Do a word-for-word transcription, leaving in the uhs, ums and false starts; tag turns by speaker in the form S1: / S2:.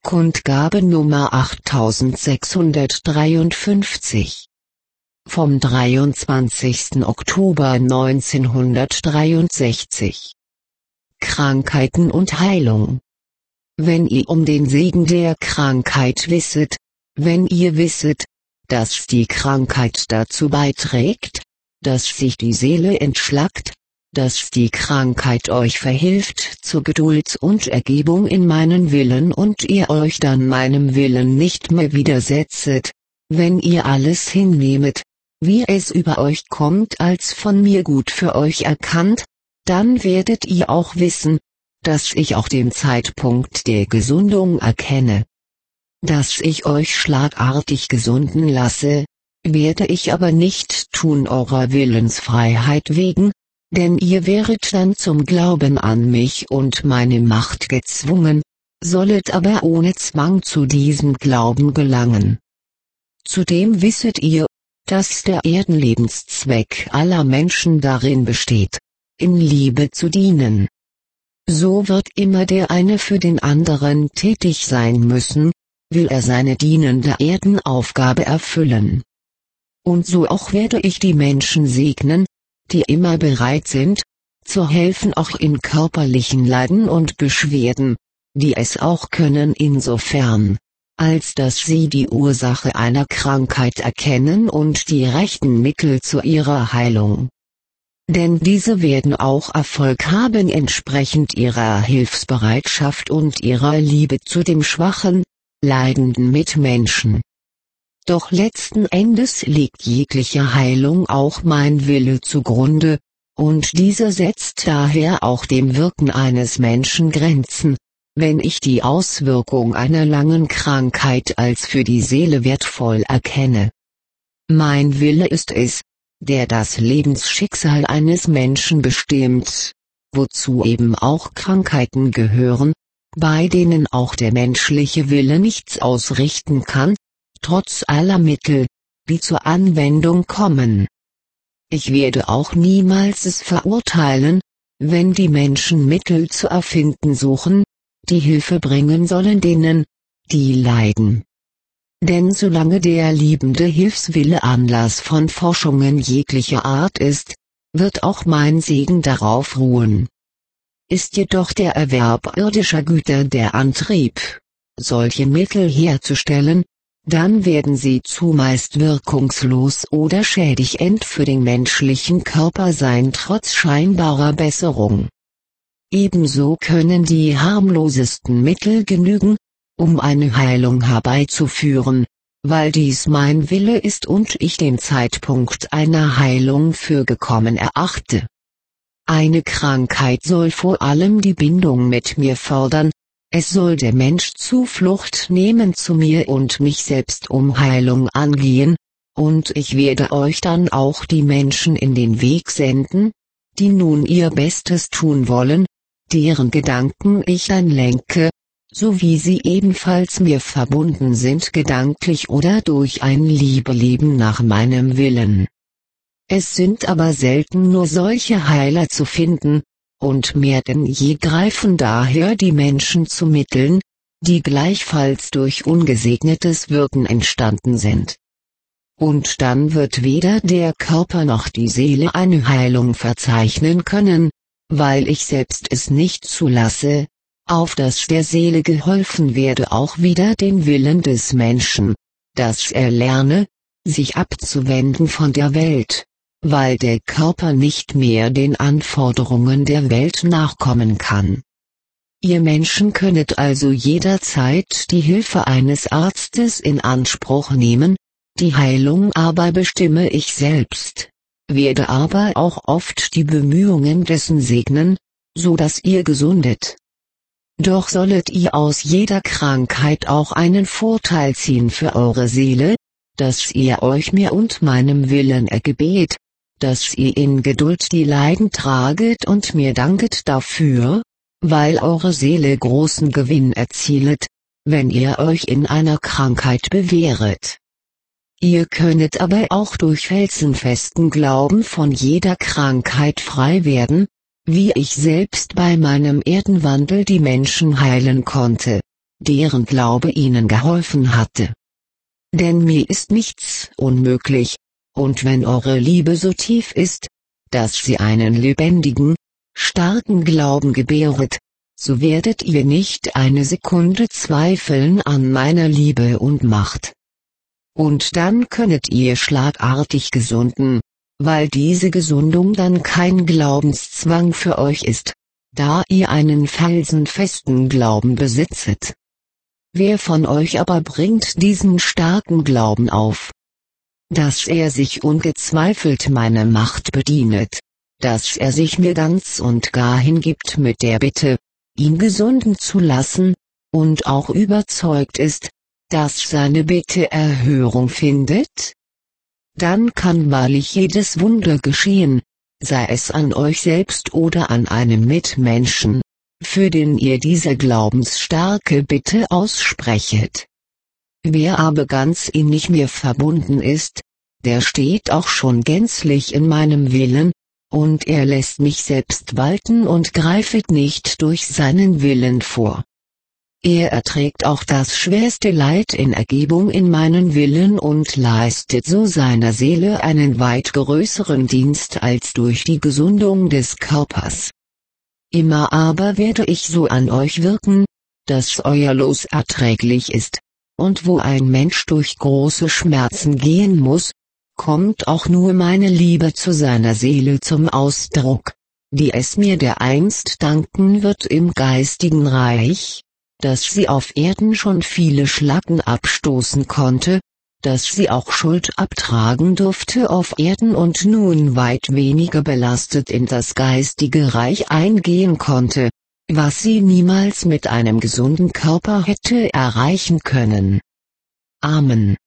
S1: Kundgabe Nummer achttausendsechshundertdreiundfünfzig. Vom dreiundzwanzigsten Oktober neunzehnhundertdreiundsechzig. Krankheiten und Heilung. Wenn ihr um den Segen der Krankheit wisset, wenn ihr wisset, dass die Krankheit dazu beiträgt, dass sich die Seele entschlackt, dass die Krankheit euch verhilft zur Geduld und Ergebung in meinen Willen und ihr euch dann meinem Willen nicht mehr widersetzet, wenn ihr alles hinnehmet, wie es über euch kommt als von mir gut für euch erkannt, dann werdet ihr auch wissen, dass ich auch den Zeitpunkt der Gesundung erkenne. Dass ich euch schlagartig gesunden lasse, werde ich aber nicht tun eurer Willensfreiheit wegen, denn ihr wäret dann zum Glauben an mich und meine Macht gezwungen, sollet aber ohne Zwang zu diesem Glauben gelangen. Zudem wisset ihr, dass der Erdenlebenszweck aller Menschen darin besteht, in Liebe zu dienen. So wird immer der eine für den anderen tätig sein müssen, will er seine dienende Erdenaufgabe erfüllen. Und so auch werde ich die Menschen segnen, die immer bereit sind, zu helfen auch in körperlichen Leiden und Beschwerden, die es auch können insofern, als dass sie die Ursache einer Krankheit erkennen und die rechten Mittel zu ihrer Heilung. Denn diese werden auch Erfolg haben entsprechend ihrer Hilfsbereitschaft und ihrer Liebe zu dem schwachen, leidenden Mitmenschen. Doch letzten Endes liegt jegliche Heilung auch mein Wille zugrunde, und dieser setzt daher auch dem Wirken eines Menschen Grenzen, wenn ich die Auswirkung einer langen Krankheit als für die Seele wertvoll erkenne. Mein Wille ist es, der das Lebensschicksal eines Menschen bestimmt, wozu eben auch Krankheiten gehören, bei denen auch der menschliche Wille nichts ausrichten kann, trotz aller Mittel, die zur Anwendung kommen. Ich werde auch niemals es verurteilen, wenn die Menschen Mittel zu erfinden suchen, die Hilfe bringen sollen denen, die leiden. Denn solange der liebende Hilfswille Anlass von Forschungen jeglicher Art ist, wird auch mein Segen darauf ruhen. Ist jedoch der Erwerb irdischer Güter der Antrieb, solche Mittel herzustellen, dann werden sie zumeist wirkungslos oder schädigend für den menschlichen Körper sein trotz scheinbarer Besserung. Ebenso können die harmlosesten Mittel genügen, um eine Heilung herbeizuführen, weil dies mein Wille ist und ich den Zeitpunkt einer Heilung für gekommen erachte. Eine Krankheit soll vor allem die Bindung mit mir fördern, es soll der Mensch Zuflucht nehmen zu mir und mich selbst um Heilung angehen, und ich werde euch dann auch die Menschen in den Weg senden, die nun ihr Bestes tun wollen, deren Gedanken ich dann lenke, so wie sie ebenfalls mir verbunden sind gedanklich oder durch ein Liebeleben nach meinem Willen. Es sind aber selten nur solche Heiler zu finden, und mehr denn je greifen daher die Menschen zu Mitteln, die gleichfalls durch ungesegnetes Wirken entstanden sind. Und dann wird weder der Körper noch die Seele eine Heilung verzeichnen können, weil ich selbst es nicht zulasse, auf dass der Seele geholfen werde auch wieder den Willen des Menschen, dass er lerne, sich abzuwenden von der Welt, weil der Körper nicht mehr den Anforderungen der Welt nachkommen kann. Ihr Menschen könnet also jederzeit die Hilfe eines Arztes in Anspruch nehmen, die Heilung aber bestimme ich selbst, werde aber auch oft die Bemühungen dessen segnen, so dass ihr gesundet. Doch sollet ihr aus jeder Krankheit auch einen Vorteil ziehen für eure Seele, dass ihr euch mir und meinem Willen ergebet, dass ihr in Geduld die Leiden traget und mir danket dafür, weil eure Seele großen Gewinn erzielet, wenn ihr euch in einer Krankheit bewähret. Ihr könnet aber auch durch felsenfesten Glauben von jeder Krankheit frei werden, wie ich selbst bei meinem Erdenwandel die Menschen heilen konnte, deren Glaube ihnen geholfen hatte. Denn mir ist nichts unmöglich, und wenn eure Liebe so tief ist, dass sie einen lebendigen, starken Glauben gebäret, so werdet ihr nicht eine Sekunde zweifeln an meiner Liebe und Macht. Und dann könnet ihr schlagartig gesunden, weil diese Gesundung dann kein Glaubenszwang für euch ist, da ihr einen felsenfesten Glauben besitzet. Wer von euch aber bringt diesen starken Glauben auf, dass er sich ungezweifelt meiner Macht bedienet, dass er sich mir ganz und gar hingibt mit der Bitte, ihn gesunden zu lassen, und auch überzeugt ist, dass seine Bitte Erhörung findet? Dann kann wahrlich jedes Wunder geschehen, sei es an euch selbst oder an einem Mitmenschen, für den ihr diese glaubensstarke Bitte aussprechet. Wer aber ganz innig mir verbunden ist, der steht auch schon gänzlich in meinem Willen, und er lässt mich selbst walten und greifet nicht durch seinen Willen vor. Er erträgt auch das schwerste Leid in Ergebung in meinen Willen und leistet so seiner Seele einen weit größeren Dienst als durch die Gesundung des Körpers. Immer aber werde ich so an euch wirken, dass euer Los erträglich ist, und wo ein Mensch durch große Schmerzen gehen muss, kommt auch nur meine Liebe zu seiner Seele zum Ausdruck, die es mir dereinst danken wird im geistigen Reich, dass sie auf Erden schon viele Schlacken abstoßen konnte, dass sie auch Schuld abtragen durfte auf Erden und nun weit weniger belastet in das geistige Reich eingehen konnte, was sie niemals mit einem gesunden Körper hätte erreichen können. Amen.